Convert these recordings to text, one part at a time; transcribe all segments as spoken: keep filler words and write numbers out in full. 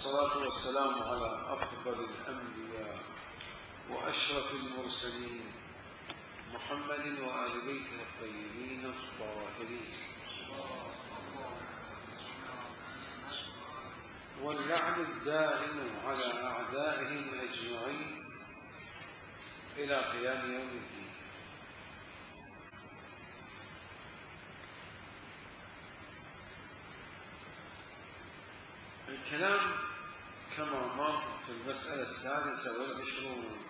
والصلاة والسلام على أفضل الأنبياء وأشرف المرسلين محمد وآل بيته الطيبين الطاهرين، واللعن الدائم على أعدائهم أجمعين إلى قيام يوم الدين. الكلام كما مر في المسألة السادسة والعشرون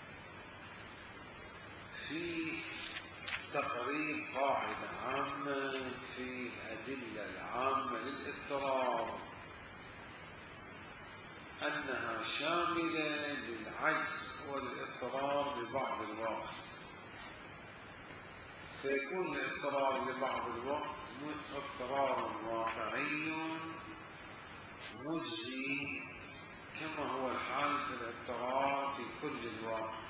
في تقريب قاعدة عامة في الأدلة العامة للاضطرار، أنها شاملة للعجز والاضطرار لبعض الوقت، فيكون الاضطرار لبعض الوقت اضطرار واقعي مجزي، كما هو الحال في الاضطرار في كل الوقت.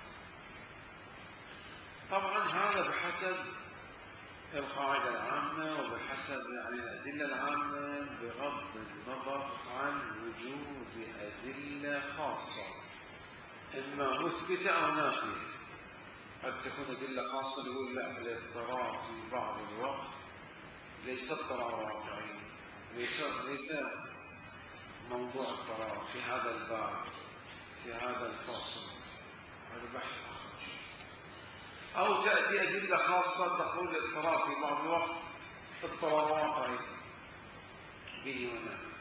طبعا هذا بحسب القاعدة العامة وبحسب يعني الأدلة العامة، بغض النظر عن وجود أدلة خاصة إما مثبتة أو نافية. قد تكون أدلة خاصة يقول لا، الاضطرار في بعض الوقت ليس اضطرار واقعي، ليس ليس موضوع اضطرار في هذا الباب في هذا الفصل، هذا بحث آخر. أو تأتي أدلة خاصة تقول الاضطرار في بعض الوقت اضطرار واقعي به ونعم.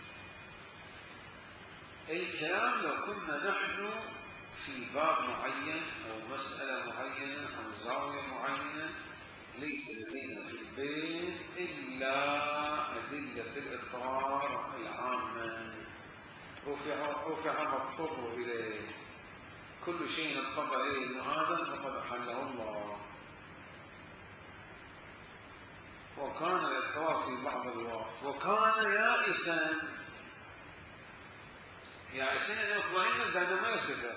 الكلام لو كنا نحن في باب معين أو مسألة معينة أو زاوية معينة ليس لدينا في البيت إلا أدلة الاضطرار العامة، رفع رفع مضطر إليه، كل شيء اضطر إليه ابن آدم فقد أحله الله. وكان الاضطرار في بعض الوقت، وكان يائسا يائسا يطمئن بأنه ما يرتفع،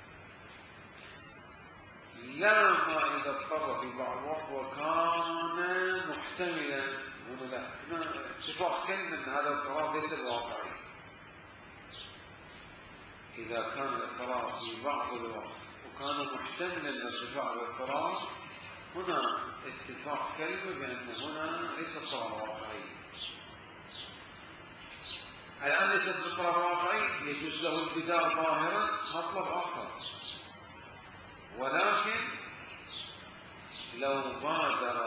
لا ما إذا اضطر في بعض الوقت وكان محتملا. هنا لا اتفاق كلمة أن هذا الاضطرار ليس الواقعي. إذا كان الاضطرار في بعض الوقت وكان محتملا لارتفاع الاضطرار، هنا اتفاق كلمة بأن هنا ليس اضطرار واقعي. الآن ليس اضطرار واقعي، يجوز له البدار ظاهرا، مطلب آخر. ولكن لو بادر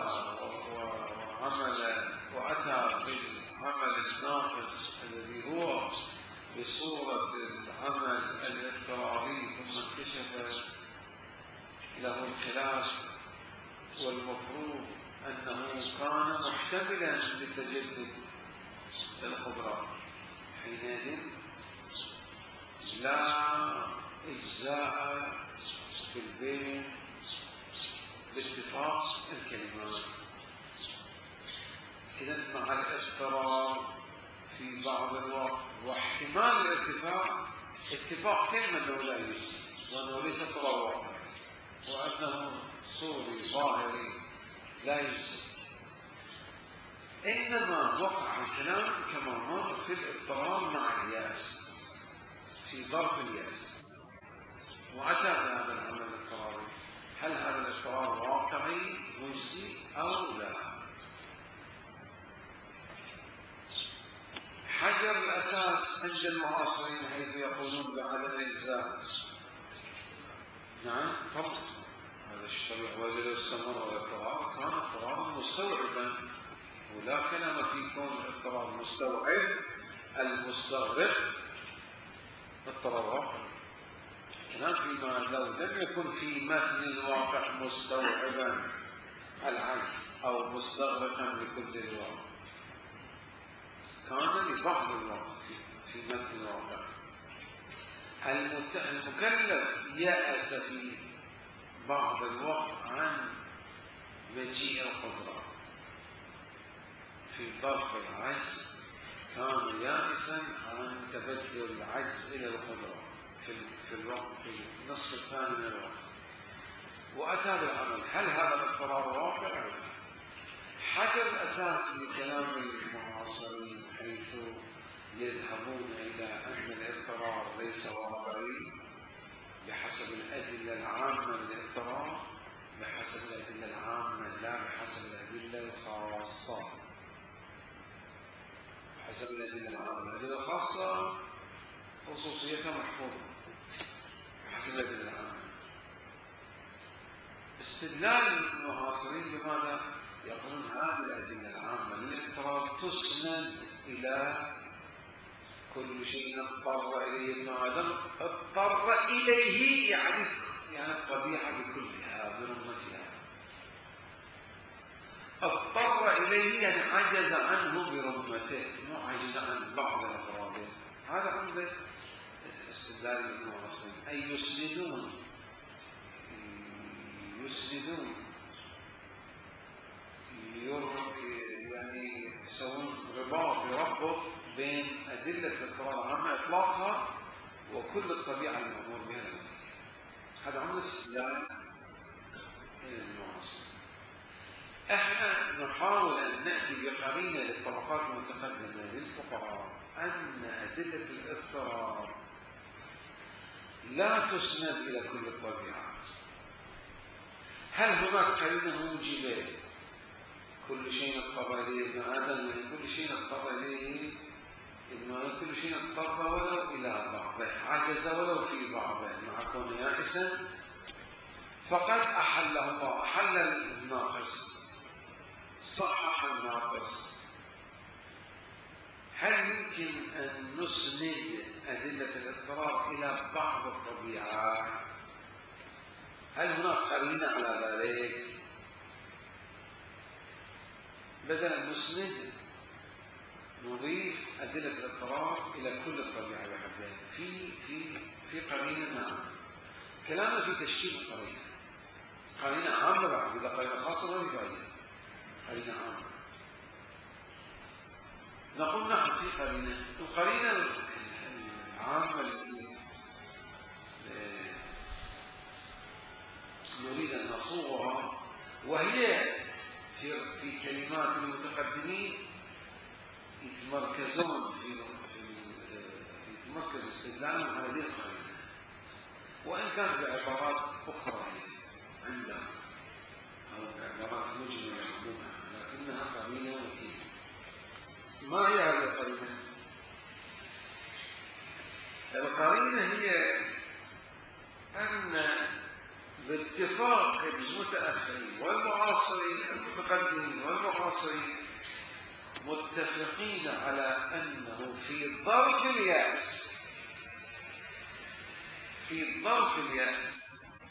وعمل وأتى بالعمل الناقص الذي هو بصورة العمل الاضطراري ثم انكشف له الخلاف، والمفروض أنه كان محتملا لتجدد القدرة، حينئذ لا إجزاء في البيت باتفاق الكلمات. إذن مع الاضطرار في بعض الوقت واحتمال الارتفاع، اتفاق كلمة أنه لا يجزي، وأنه ليس اضطرار واقعي، وأنه صوري ظاهري لا يجزي. إنما وقع الكلام كما مر في الاضطرار مع الياس، في ظرف الياس، وأتى بهذا العمل الاضطراري، هل هذا الاضطرار واقعي مجزي أو لا؟ حجر الأساس عند المعاصرين حيث يقولون بعدم الإجزاء. نعم طبعا هذا الشرع، ولو استمر الاضطرار كان اضطرارا مستوعبا، ولا كلام في كون الاضطرار مستوعب المستغرق اضطرار واقعي. كلام فيما لو لم يكن في متن الواقع مستوعبا العجز أو مستغرقا لكل الواقع، كان لبعض الوقت في متن الواقع. المكلف يأس في بعض الوقت عن مجيء القدرة في ظرف العجز، كان يائسا عن تبدل العجز إلى القدرة في في الوقت في النصف الثاني من الوقت، وأتى بالعمل. هل هذا الاضطرار واقع أو لا؟ حجر الأساس لكلام المعاصرين حيث يذهبون إلى أن الاضطرار ليس واقعي بحسب الأدلة العامة للاضطرار، بحسب الأدلة العامة لا بحسب الأدلة الخاصة. بحسب الأدلة العامة، الأدلة الخاصة خصوصيتها محفوظة بحسب الأدلة العامة. استدلال المعاصرين بماذا؟ يقولون هذه الأدلة العامة للاضطرار تسند إلى كل شيء اضطر إليه ابن آدم. اضطر إليه يعني يعني الطبيعة بكلها برمتها. اضطر إليه يعني عجز عنه برمته، مو عجز عن بعض أفراده. هذا عمدة استدلال المعاصرين، أي يسندون يسندون يعني يسوون رباط يربط بين أدلة الاضطرار العامة إطلاقها وكل الطبيعة المأمور بها. هذا عمل استدلال المعاصر. احنا نحاول أن نأتي بقرينة للطبقات المتقدمة للفقراء أن أدلة الاضطرار لا تسند إلى كل الطبيعات. هل هناك قرينة موجبة كل شيء اضطر إليه ابن آدم؟ يعني كل شيء اضطر إليه إنه كل شيء اضطر ولو إلى بعضه، عجز ولو في بعضه مع كونه يائسا، فقد أحله الله، أحل الناقص، صحح الناقص. هل يمكن أن نسند أدلة الاضطرار إلى بعض الطبيعات؟ هل هناك قرينة على ذلك؟ بدل نسند نضيف أدلة الاضطرار إلى كل الطبيعة بحدها. في في في قرينة. نعم، كلامنا في تشكيل القرينة. قرينة عامة بعد، إذا قرينة خاصة ما في فائدة. قرينة عامة نقول نعم في قرينة. القرينة العامة التي نريد أن نصوغها، وهي في في كلمات المتقدمين يتمركزون في يتمركز استدلالهم على هذه القرينة، وإن كانت بعبارات أخرى عندهم أو بعبارات مجملة عموما، لكنها قرينة وتيرة. ما هي هذه القرينة؟ القرينة هي أن باتفاق المتأخرين والمعاصرين، المتقدمين والمعاصرين، متفقين على أنه في ظرف اليأس في ظرف اليأس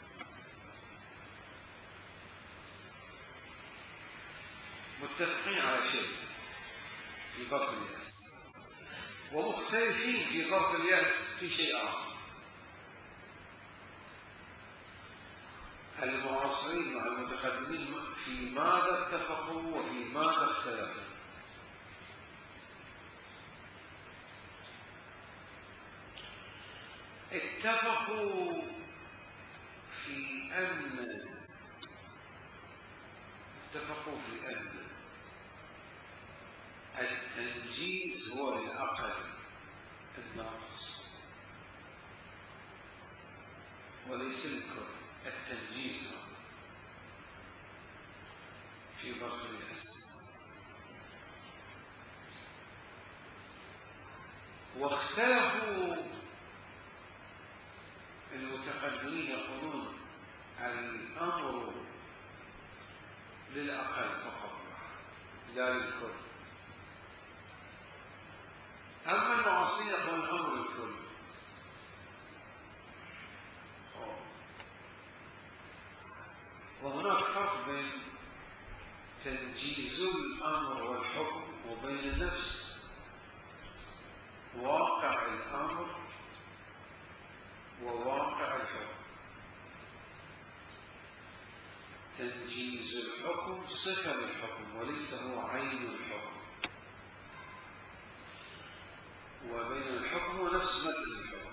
متفقين على شيء في ظرف اليأس، ومختلفين في ظرف اليأس في شيء آخر. المعاصرين مع المتقدمين في ماذا اتفقوا وفي ماذا اختلفوا؟ اتفقوا في أن اتفقوا في أن التنجيز هو العقل الناقص وليس الكل. التنجيز في ظرف اليأس. واختلفوا المتقدمين يقولون الأمر للأقل فقط لا للكل، أما المعاصرين يقولون الأمر للكل. وهناك فرق بين تنجيز الأمر والحكم وبين نفس واقع الأمر وواقع الحكم. تنجيز الحكم صفة للحكم وليس هو عين الحكم، وبين الحكم ونفس مثل الحكم.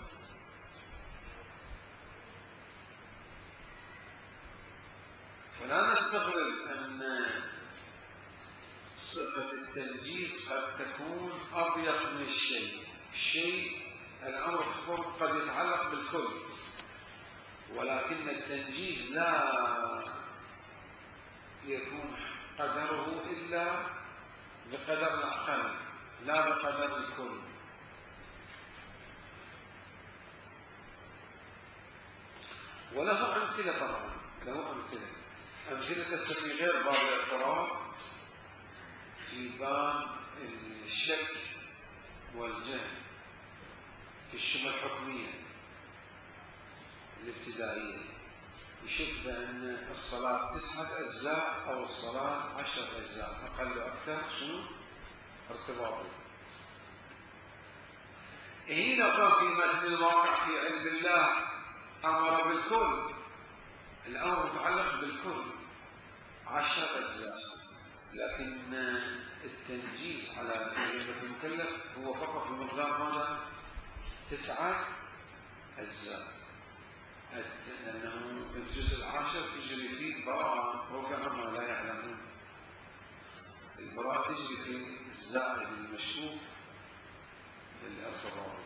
فلا نستغرب أن صفة التنجيز قد تكون أضيق من الشيء شيء الأمر قد يتعلق بالكل، ولكن التنجيز لا يكون قدره إلا بقدر الأقل لا بقدر الكل. وله أمثلة طبعا، له أمثلة أمثلة في غير باب الاعتراف، في باب الشك والجهل في الشبهة الحكمية الابتدائية، يشك بأن الصلاة تسعة أجزاء أو الصلاة عشرة أجزاء، أقل وأكثر شنو؟ ارتباطي. هنا لو كان في مثل الواقع في علم الله أمر بالكل، الأمر متعلق بالكل عشرة أجزاء، لكن التنجيز على ذمة المكلف هو فقط بمقدار ماذا؟ تسعة أجزاء، لأنه الجزء العاشر تجري فيه براءة رفع ما لا يعلمون. البراءة تجري في الزائد المشكوك بالارتباط.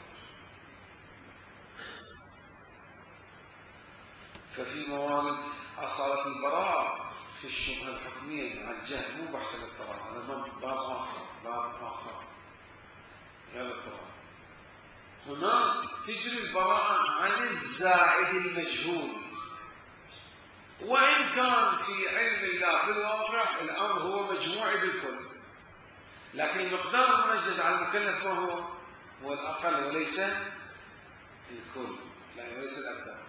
ففي موارد أصالة البراءة في الشبهة الحكمية مع الجهل مو بحث الاضطراب، هذا باب آخر، باب آخر غير الاضطراب. هنا تجري البراءة عن الزائد المجهول، وإن كان في علم الله في الواقع الأمر هو مجموعي بالكل، لكن المقدار المنجز على المكلف ما هو؟ هو الأقل وليس الكل، لا وليس الأكثر.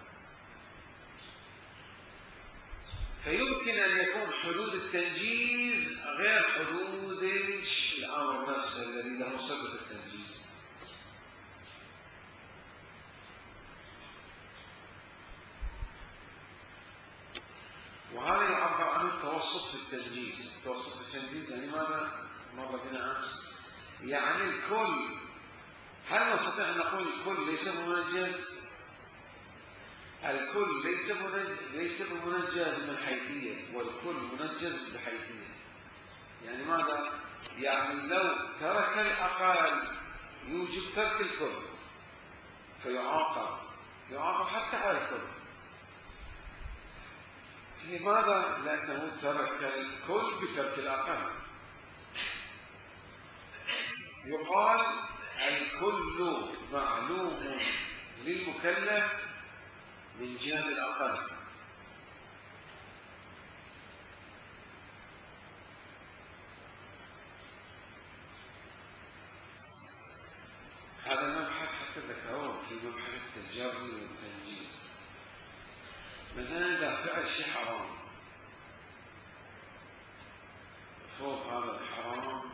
فيمكن أن يكون حدود التنجيز غير حدود الأمر نفسه الذي له صفة التنجيز. وهذا يعبر عن التوسط في التنجيز. التوسط في التنجيز يعني ماذا؟ مر بنا عنه، يعني الكل. هل نستطيع أن نقول الكل ليس منجز؟ الكل ليس ليس بمنجز من حيثية، والكل منجز بحيثية. يعني ماذا؟ يعني لو ترك الأقل يوجب ترك الكل، فيعاقب يعاقب حتى على الكل. لماذا؟ لأنه ترك الكل بترك الأقل. يقال الكل معلوم للمكلف من جهة الأقل. هذا مبحث حتى ذكروه في مبحث التجري والتنجيز. مثلا إذا فعل شيء حرام، فوق هذا الحرام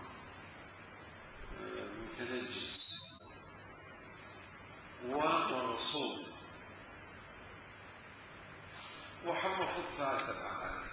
متنجس ومرصود وحرمه ثالثة بعد عليه،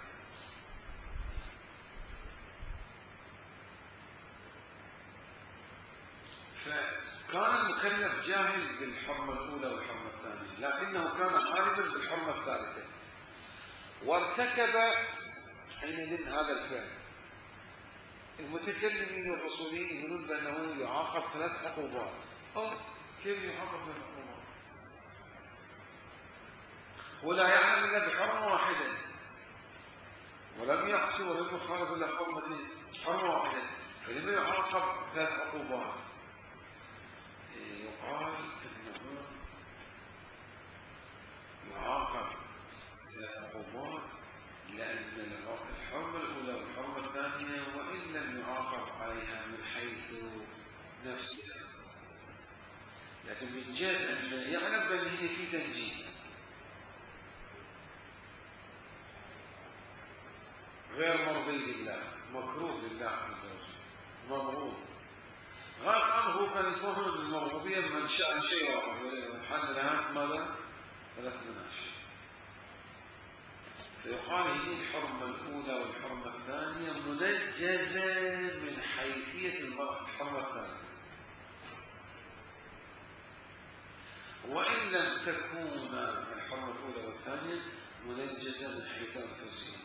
فكان المكلف جاهل بالحرمة الأولى والحرمة الثانية، لكنه كان عالما بالحرمة الثالثة وارتكب حينئذ هذا الفعل. المتكلمين والرسوليين يقولون بأنه يعاقب ثلاث عقوبات. أه كيف يعاقب ثلاث عقوبات؟ ولا يعلم إلا بحرمة واحدة، ولم يعصي ولم يخالف إلا حرمتين، حرمة واحدة، فلما يعاقب ثلاث عقوبات؟ يقال إنه يعاقب ثلاث عقوبات لأن الحرمة الأولى والحرمة الثانية وإن لم يعاقب عليها من حيث نفسه، لكن من جهة أن يعلم بأنه في تنجيز غير مرضي لله، مكروه لله عز وجل، مبغوض. غاية عنه كان يفهم المرغوبية من شأن شيء واحد، حل لها ماذا؟ ثلاث مناشئ. فيقال هذه الحرمة الأولى والحرمة الثانية منجزة من حيثية الحرمة الثانية، وإن لم تكون الحرمة الأولى والثانية منجزة من حيث التوزيع.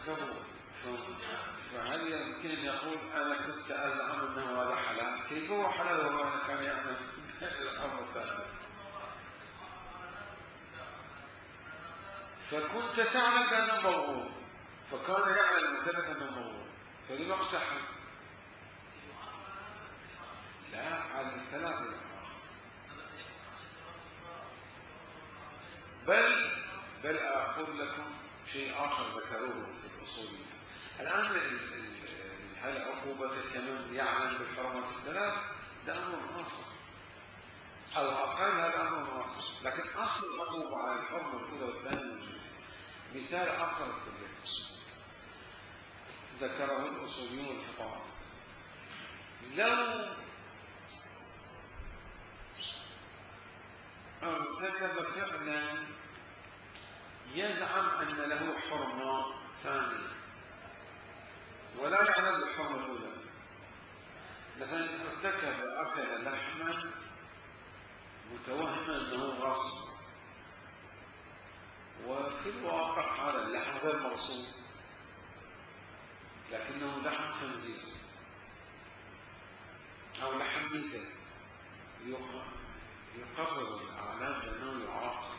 ارتكبوا. فهل يمكن أن يقول أنا كنت أزعم أنه هذا حلال؟ كيف هو حلال وهو كان يعلم الأمر الثاني؟ فكنت تعلم بأنه مغضوب، فكان يعلم المكلف أنه مغضوب، فلما اقتحم؟ لا، على الثلاثة الآخر. بل بل أقول لكم شيء آخر ذكروه في الأصولية. الآن هل عقوبة كمن يعلم بالحرمات الثلاث؟ ده أمر آخر، أو أقل هذا أمر آخر، لكن أصل العقوبة على الحرمة الأولى والثانية. مثال آخر الكلية ذكره الأصوليون الفقهاء. لو ارتكب فعلا يزعم أن له حرمة ثانية ولا يعلم بالحرمة الأولى، مثلا ارتكب أكل لحما متوهما أنه غصب، وفي الواقع هذا اللحم غير مغصوب لكنه لحم خنزير أو لحم ميتة، يقرر الأعلام بأنه يعاقب.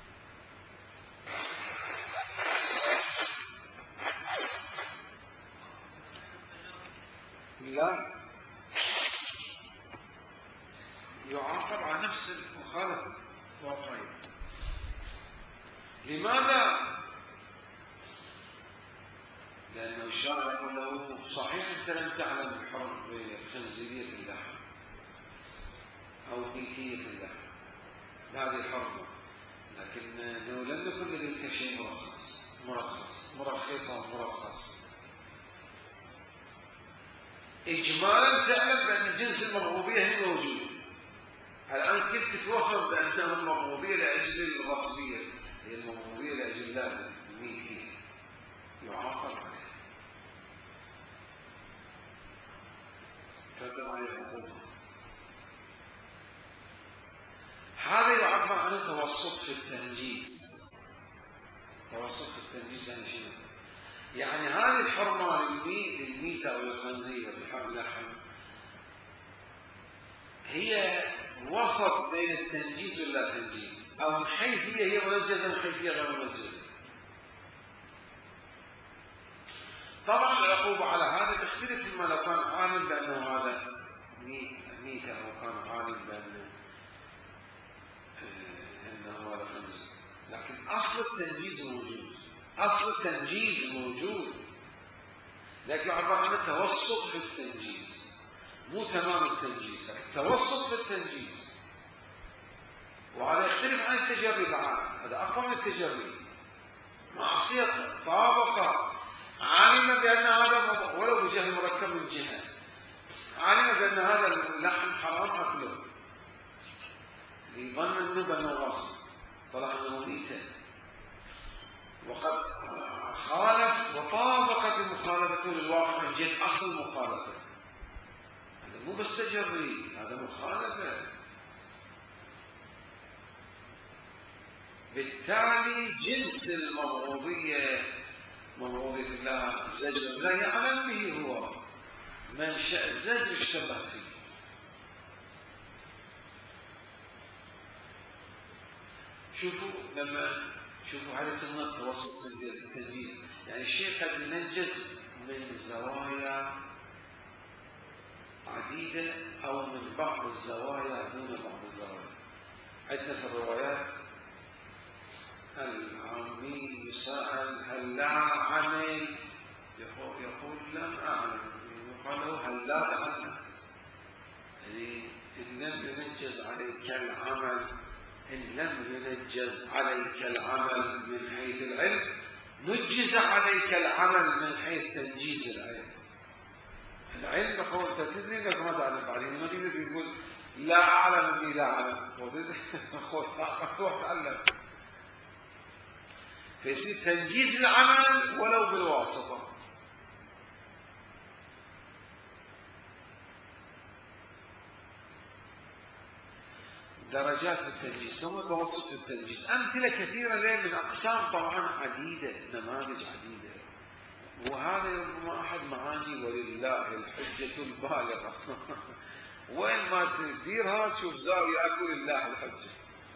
لا، يعاقب على نفس المخالفة واقعية. لماذا؟ لأنه الشارع يقول له صحيح أنت لم تعلم الحرم بخنزيرية اللحم أو ميتية اللحم، هذه حرمة، لكنه لم يكن لديك شيء مرخص مرخص مرخص مرخص إجمالا تعلم بأن جنس المغضوبية هي موجود. الآن كنت تتوهم بأنها المغضوبية لأجل الغصبية، هي المغضوبية لأجل الله الميتية، يعاقب عليها. فتبع العقوبة. هذا يعبر عن توسط في التنجيز. توسط في التنجيز يعني شنو؟ يعني هذه الحرمة للميتة أو الخنزير اللحم هي وسط بين التنجيز واللا تنجيز، أو من حيث هي هي منجزة من حيث هي غير منجزة. طبعا العقوبة على هذا تختلف مما لو كان عالم بأنه هذا ميتة أو كان عالم بأنه أنه هذا خنزير، لكن أصل التنجيز موجود، أصل التنجيز موجود، لكن يعبر عن التوسط في التنجيز، مو تمام التنجيز لكن توسط في التنجيز. وهذا يختلف عن التجري بعد، هذا أقوى من التجري. معصية طابقة، علم بأن هذا ولو بجهل مركب من جهة، علم بأن هذا اللحم حرام أكله ليظن أنه بأنه غصب، طلع أنه ميتة، وقد خالف وطابقت المخالفة للواقع من جهة أصل المخالفة. هذا مو بس تجري، هذا مخالفة. بالتالي جنس المغضوبية مغضوبية الله الزجر لا يعلم به هو، منشأ الزجر اشتبه فيه. شوفوا لما شوفوا هذا يسمى التوسط في التنجيز، يعني الشيء قد ينجز من زوايا عديدة أو من بعض الزوايا دون بعض الزوايا. عندنا في الروايات العامي يسأل هل لا عملت، يقول, يقول لم أعلم، يقال له هل لا تعلمت، يعني إن لم ينجز عليك العمل إن لم ينجز عليك العمل من حيث العلم نجز عليك العمل من حيث تنجيز العلم. العلم يقول أنت تدري أنك ما تعلم، بعدين ما تقدر تقول لا أعلم أني لا أعلم، روح تعلم. فيصير تنجيز العمل ولو بالواسطة. درجات التنجيز ثم توسط التنجيز، أمثلة كثيرة له من أقسام طبعا عديدة، نماذج عديدة وهذا ربما أحد معاني ولله الحجة البالغة. وين ما تديرها تشوف زاوية أكو لله الحجة.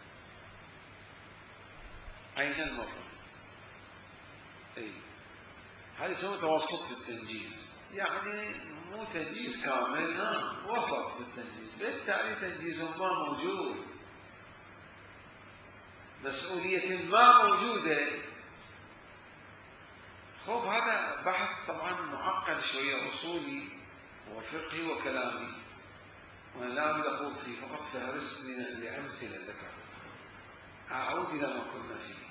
أين المفروض؟ أي هذا يسمى توسط في التنجيز، يعني مو تنجيز كامل، لا وسط في التنجيز، بالتالي تنجيز ما موجود، مسؤولية ما موجودة. خوف هذا بحث طبعا معقد شوية، أصولي وفقهي وكلامي، وأنا لا أريد أخوض فيه، فقط فهرست من الأمثلة ذكرتها. أعود إلى ما كنا فيه.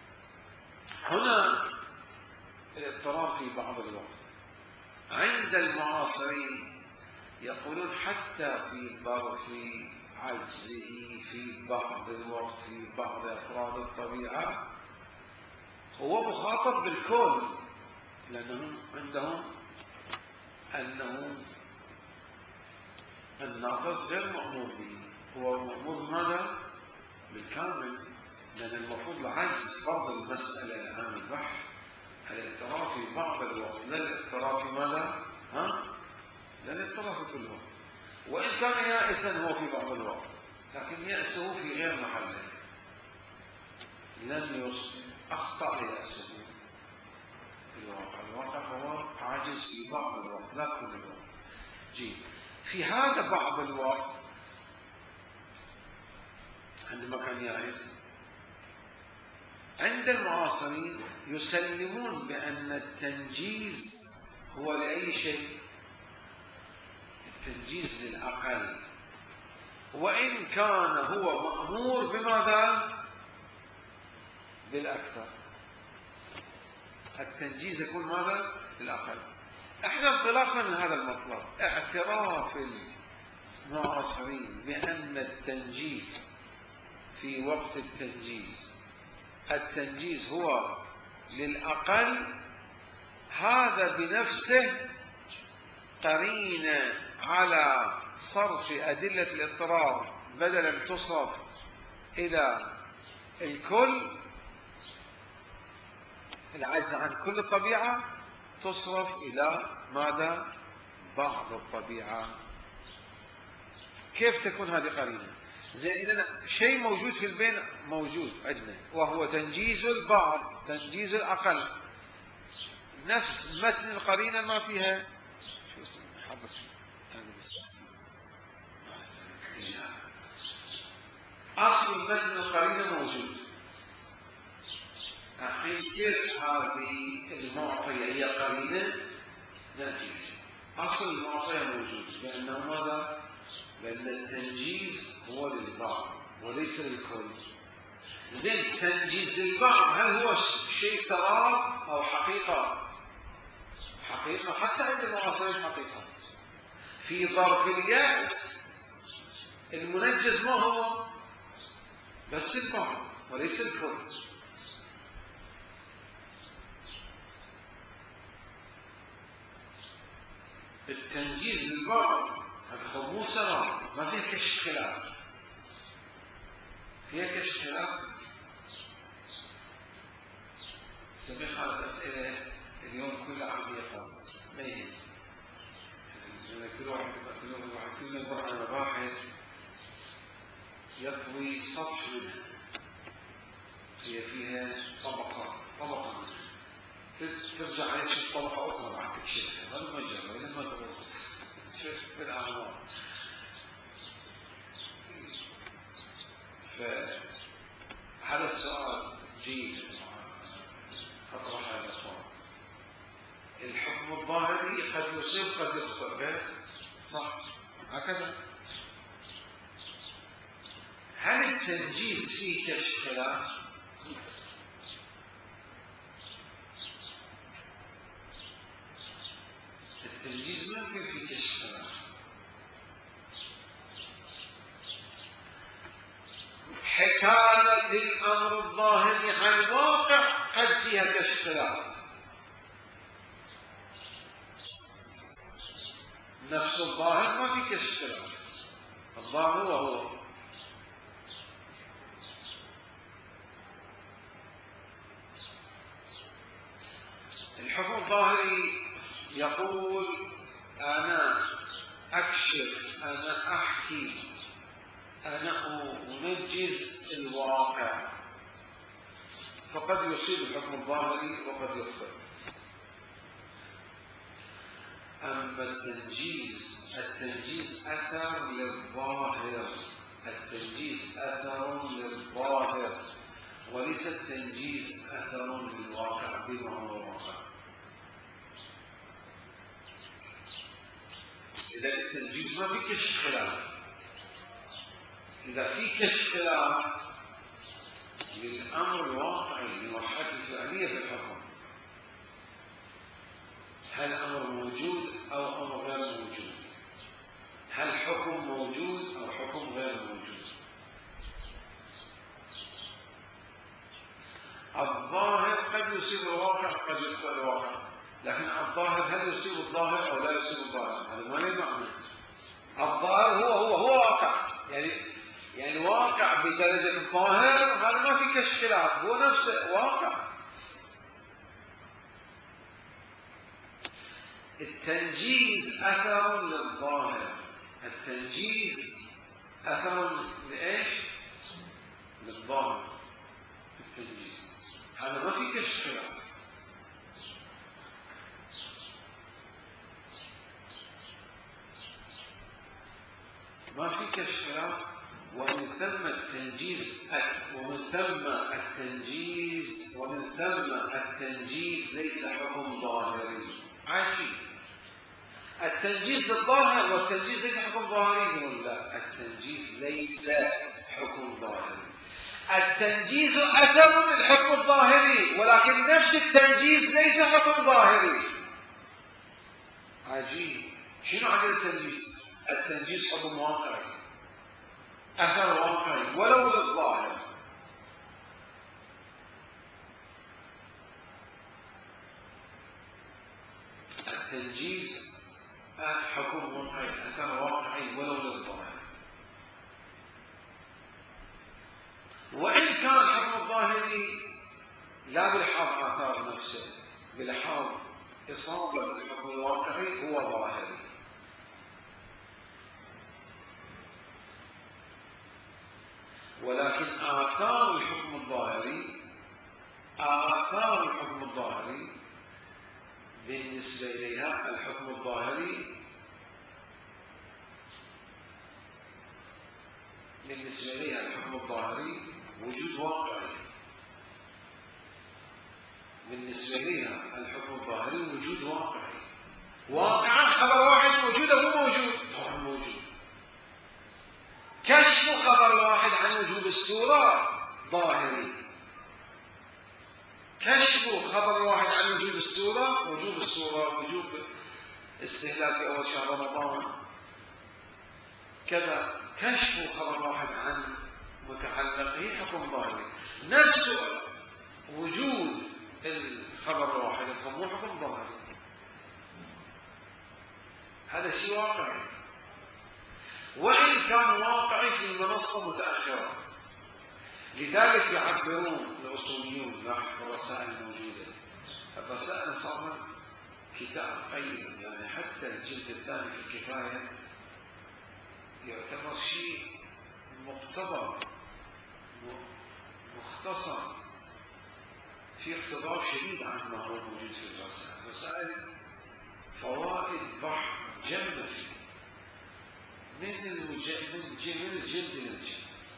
هنا الاضطراب في بعض الوقت عند المعاصرين يقولون حتى في ظرف عجزه في بعض الوقت في بعض أفراد الطبيعة هو مخاطب بالكون، لأنهم عندهم أنه الناقص غير مأمور به، هو مأمور ماذا؟ بالكامل، لأن المفروض العجز فرض المسألة عن البحث الاضطراب في بعض الوقت، لا الاضطراب في ماذا؟ ها؟ لا الاضطراب في كل وقت، وإن كان يائسا هو في بعض الوقت، لكن يأسه في غير محله، لم أخطأ يأسه في الواقع، الواقع هو عاجز في بعض الوقت لا كل الوقت. جيد، في هذا بعض الوقت عندما كان يائس عند المعاصرين يسلمون بأن التنجيز هو لأي شيء، التنجيز للأقل، وإن كان هو مأمور بماذا؟ بالأكثر. التنجيز يكون ماذا؟ للأقل. احنا انطلاقا من هذا المطلب اعتراف المعاصرين بأن التنجيز في وقت التنجيز التنجيز هو للأقل، هذا بنفسه قرينة على صرف أدلة الاضطرار بدلا تصرف إلى الكل، العجز عن كل الطبيعة تصرف إلى ماذا؟ بعض الطبيعة. كيف تكون هذه قرينة؟ زين، إذا شيء موجود في البين موجود عندنا وهو تنجيز البعض، تنجيز الأقل، نفس متن القرينة ما فيها شو اسمه حضر أصل متن القرينة موجود. الحين كيف هذه المعطية هي قرينة نتيجة؟ أصل المعطية موجود، لأنه ماذا؟ لأن التنجيز هو للبعض وليس للكل. زين، تنجيز للبعض هل هو شيء سراب أو حقيقة؟ حقيقة، حتى عند المعاصرين حقيقة. في ظرف اليأس المنجز ما هو؟ بس البعض وليس الكل. التنجيز للبعض هذا مو سراب، ما فيه كشف خلاف، فيها كشف خلاف. سمي خالد أسئلة اليوم كل عام يقرأ ما يهز، كل واحد كل واحد كل ما يمر على مباحث يطوي سطح منها، هي فيها طبقات، طبقة منها ترجع عليه تشوف طبقة أخرى بعد تكشفها، هذا ما جرى لما تبص في الأعمار. فهذا السؤال جيد أطرح على الأخوان. الحكم الظاهري قد يصيب قد يخطئ، صح هكذا. هل التنجيز فيه كشف خلاف؟ التنجيز ممكن فيه كشف خلاف. حكاية الأمر الظاهري عن الواقع قد فيها كشف خلاف. نفس الظاهر ما في كشف خلاف، الظاهر هو هو. الحكم الظاهري يقول أنا أكشف، أنا أحكي، أنا أنجز الواقع، فقد يصيب الحكم الظاهري وقد يخطئ. أما التنجيز، التنجيز أثر للظاهر، التنجيز أثر للظاهر وليس التنجيز أثر للواقع بما هو الواقع. إذا التنجيز ما في كشف خلاف، إذا في كشف خلاف للأمر الواقعي لمرحلة الفعلية في الحكم، هل أمر موجود أو أمر غير موجود، هل حكم موجود أو حكم غير موجود. الظاهر قد يصيب الواقع قد يخطئ الواقع، لكن الظاهر هل يصيب الظاهر أو لا يصيب الظاهر؟ هذا ما له معنى. الظاهر هو هو هو واقع، يعني يعني واقع بدرجة الظاهر، هذا ما في كشف خلاف، هو نفسه واقع. التنجيز أثر للظاهر، التنجيز أثر لإيش؟ للظاهر. التنجيز هذا ما في كشف خلاف. ما في كشف خلاف، ومن ثم التنجيز ومن ثم التنجيز ومن ثم التنجيز ليس حكم ظاهري. عجيب، التنجيز للظاهر والتنجيز ليس حكم ظاهري. ولا التنجيز ليس حكم ظاهري، التنجيز أثر للحكم الظاهري، ولكن نفس التنجيز ليس حكم ظاهري. عجيب، شنو عن التنجيز؟ التنجيز حكم واقعي، أثر واقعي ولو للظاهر. التنجيز حكم واقعي، أثر واقعي ولو للظاهر. وإن كان الحكم الظاهري لا بلحاظ آثار نفسه، بلحاظ إصابة الحكم الواقعي هو ظاهري. ولكن آثار الحكم الظاهري، آثار الحكم الظاهري بالنسبة إليها الحكم الظاهري بالنسبة إليها الحكم الظاهري وجود واقعي، بالنسبة إليها الحكم الظاهري وجود واقعي. واقعا خبر واحد موجود أو مو موجود؟ طبعا موجود. كشف خبر الواحد عن وجوب الصورة ظاهري، كشف خبر الواحد عن وجوب الصورة، وجوب الصورة وجوب استهلاك أول شهر رمضان كذا، كشف خبر واحد عن متعلقه حكم ظاهري. نفس وجود الخبر الواحد مو حكم ظاهري، هذا شيء واقعي، وإن كان واقعي في منصة متأخرة. لذلك يعبرون الأصوليون، لاحظ في الرسائل الموجودة، الرسائل صارت كتاب قيم، يعني حتى الجلد الثاني في الكفاية يعتبر شيء مقتضب مختصر، في اقتضاب شديد عن ما هو موجود في الرسائل. رسائل فوائد بحر جنة فيه، من الجلد للجلد،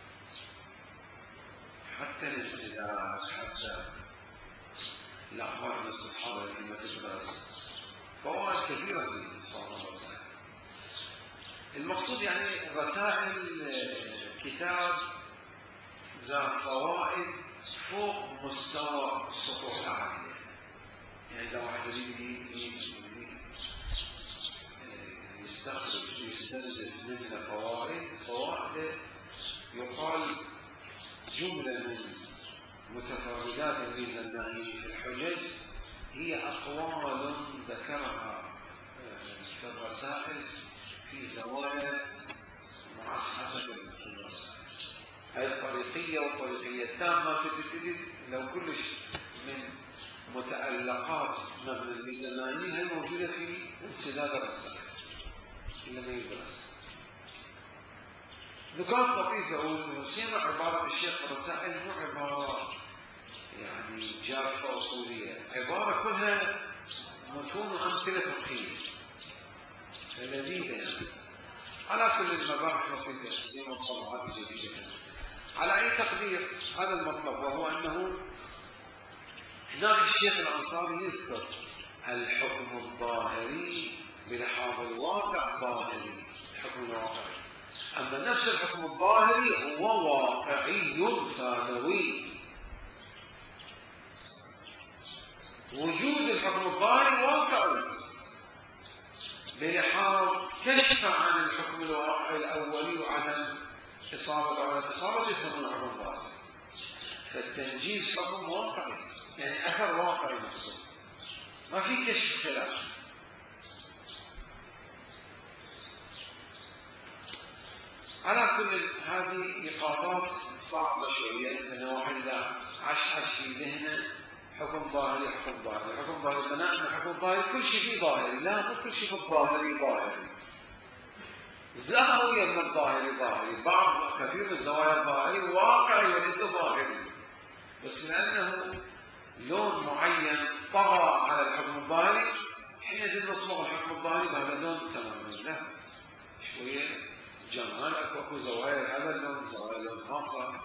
حتى الابتداء، حتى الأقوال الاستصحاب التي ما تدرس، فوائد كثيرة في صار الرسائل. المقصود يعني رسائل كتاب ذات فوائد فوق مستوى السطوح العالية. يعني إذا واحد يريد يستخرج يستنزف منها فوائد، فوائد يقال جملة من متفردات الميزانية في الحجج هي أقوال ذكرها في الرسائل في زوايا مع حسب الرسائل. هذه الطريقية والطريقية التامة تتجد لو كلش من متعلقات مبنى الميزانية هي موجودة في انسداد الرسائل اللي ما يدرس. نقاط لطيفة وسيما عبارة الشيخ الرسائل مو عبارة يعني جافة أصولية، عبارة كلها متون وأمثلة فقهية لذيذة يعني. على كل المباحث لطيفة سيما الطبعات الجديدة. على أي تقدير هذا المطلب، وهو أنه هناك الشيخ الأنصاري يذكر الحكم الظاهري بلحاظ الواقع ظاهري، الحكم الواقعي. أما نفس الحكم الظاهري هو واقعي ثانوي. وجود الحكم الظاهري واقعي بلحاظ كشف عن الحكم الواقعي الأولي وعدم إصابة أو الإصابة يسمونه حكم ظاهري. فالتنجيز حكم واقعي يعني أثر واقعي نفسه، ما في كشف خلاف. على كل هذه إيقاظات صعبة شوية من واحد لا عشعش في ذهنه حكم ظاهري حكم ظاهري حكم ظاهري بناء حكم ظاهري كل شيء فيه ظاهري. لا، مو كل شيء في الظاهري ظاهري، زاوية من الظاهري ظاهري، بعض كثير من الزوايا الظاهري واقعي وليس ظاهري، بس لأنه لون معين طغى على الحكم الظاهري حين نصبغ الحكم الظاهري بهذا اللون تماما. لا، شوية جمال أكو زوايا هذا اللون، زوايا لون آخر.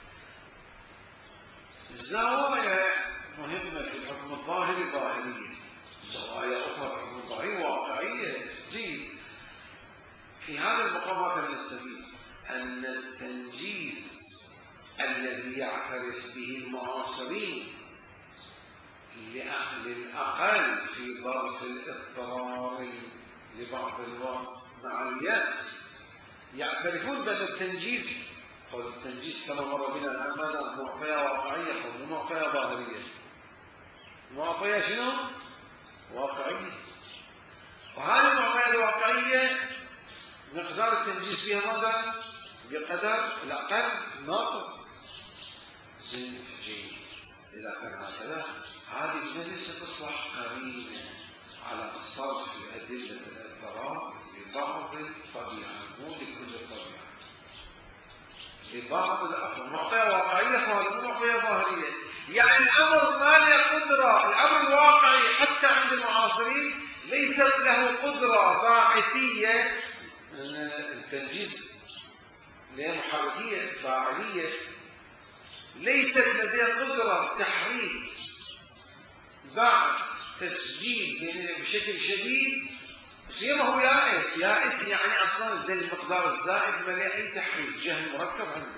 زوايا مهمة في الحكم الظاهري ظاهرية، زوايا أخرى في الحكم الظاهري واقعية. جيد. في هذا المقام هكذا نستفيد أن التنجيز الذي يعترف به المعاصرين للأقل في ظرف الاضطرار لبعض الوقت مع اليأس يعترفون بأن التنجيز قول التنجيز كما مر بنا الآن ماذا؟ معطية واقعية قول معطية ظاهرية. معطية شنو؟ واقعية. وهذه المعطية الواقعية مقدار التنجيز فيها ماذا؟ بقدر الأقل ناقص. زين جيد. إذا كان هكذا هذه ليست تصلح قرينة على الصرف في أدلة الاضطرار لبعض الطبيعة مو لكل الطبيعة، لبعض الأمر. معطية واقعية فهذه معطية ظاهرية، يعني الأمر ما له قدرة. الأمر الواقعي حتى عند المعاصرين ليست له قدرة باعثية. التنجيز له محركية فاعلية، ليست لديه قدرة تحريك بعد تسجيل بشكل شديد. سيما هو يائس. يائس يعني أصلا المقدار الزائد ما له أي تحريك، جهل مركب عنده.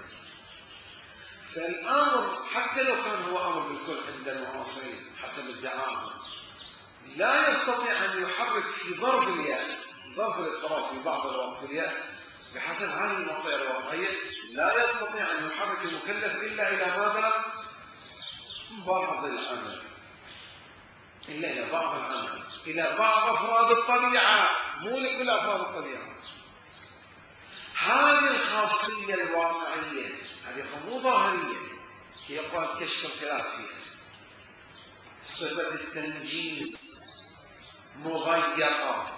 فالأمر حتى لو كان هو أمر بالكل عند المعاصرين حسب ادعائهم لا يستطيع أن يحرك في ظرف اليأس، ظرف الاضطراب في بعض الوقت في اليأس بحسب هذه المعطية الواقعية لا يستطيع أن يحرك المكلف إلا إلى ماذا؟ بعض العمل، إلا إلى بعض العمل، إلى بعض أفراد الطبيعة، مو لكل أفراد الطبيعة. هذه الخاصية الواقعية هذه مو ظاهرية، هي قال كشف الخلاف فيها. صفة التنجيز مضيقة،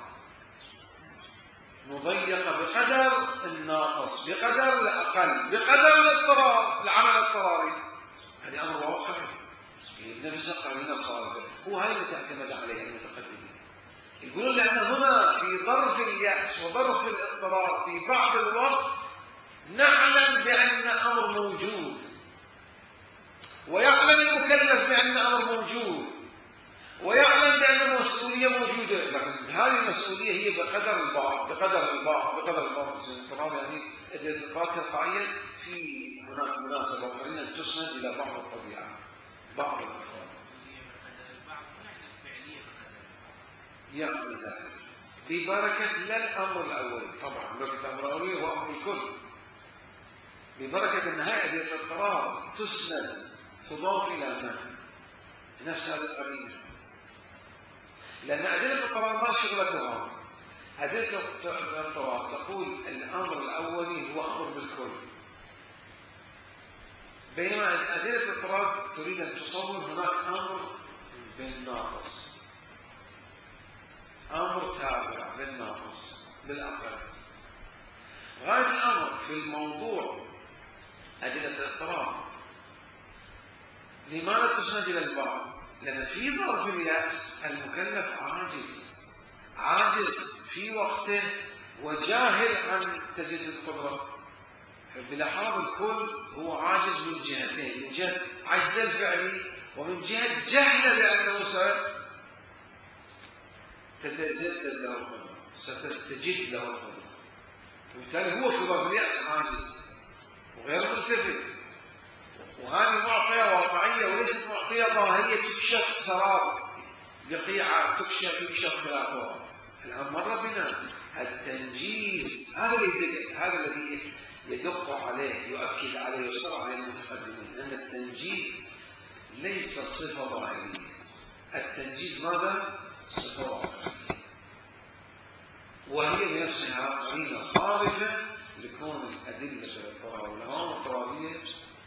مضيقة بقدر الناقص، بقدر الأقل، بقدر الاضطرار، العمل الاضطراري. هذه أمر واقعي نفس قانون الصالح، هو هذا اللي تعتمد عليه المتقدمين. يقولون لأن هنا في ظرف اليأس وظرف الاضطرار في بعض الوقت نعلم بأن أمر موجود، ويعلم المكلف بأن أمر موجود، ويعلم بأن المسؤولية موجودة، لكن هذه المسؤولية هي بقدر البعض بقدر البعض بقدر البعض. الاضطرار يعني الاضطرار تلقائيا في هناك مناسبة وقرينة أن تسند إلى بعض الطبيعة بعض الأفراد يعمل ذلك ببركة لا الأمر الأول. طبعا بركة الأمر الأول هو أمر الكل، ببركة أن هذه الاضطرار تسند تضاف إلى من نفس هذا القرينة، لأن أدلة الاضطرار ما شغلتها. أدلة الاضطرار تقول الأمر الأولي هو أمر بالكل، بينما أدلة الاضطرار تريد أن تصور هناك أمر بالناقص، أمر تابع بالناقص بالأقل. غاية الأمر في الموضوع أدلة الاضطراب. لماذا تسند إلى البعض؟ لأن في ظرف اليأس المكلف عاجز عاجز في وقته وجاهل عن تجديد القدرة. بلحاظ الكل هو عاجز من جهتين، من جهة عجز الفعلي ومن جهة جهل بأنه ستتجدد له القدرة، ستستجد له القدرة، وبالتالي هو في ظرف اليأس عاجز وغير ملتفت. وهذه معطية واقعية وليست معطية ظاهرية تكشف سراب بقيعة تكشف يكشف خلافها. الآن مر بنا التنجيز، هذا الذي هذا الذي يدق عليه يؤكد عليه ويصر عليه المتقدمين أن التنجيز ليس صفة ظاهرية. التنجيز ماذا؟ صفة واقعية، وهي بنفسها قرينة صارفة لكون الأدلة الاضطراب والأوامر الاضطرابية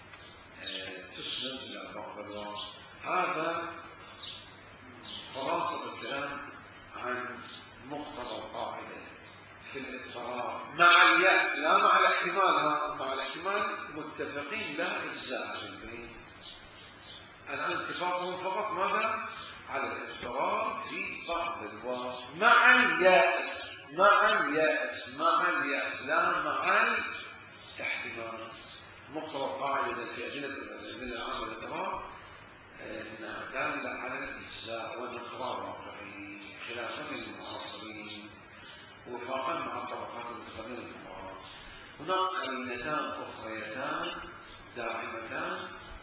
تسند إلى بعض الواقع. هذا خلاصة الكلام عن مقتضى القاعدة في الاضطراب مع اليأس، لا مع الاحتمال. مع الاحتمال متفقين لا إجزاء البين. الآن اتفاقهم فقط ماذا؟ على الاضطراب في بعض الواقع مع اليأس، مع اليأس مع اليأس لا مع الاحتمال. مقتضى القاعدة في أدلة الأدلة العامة للاضطراب أنها دالة على الإجزاء والاضطراب واقعي خلافا للمعاصرين وفاقا مع الطبقات المتقدمة الفقهاء. هناك قرينتان أخريتان داعمتان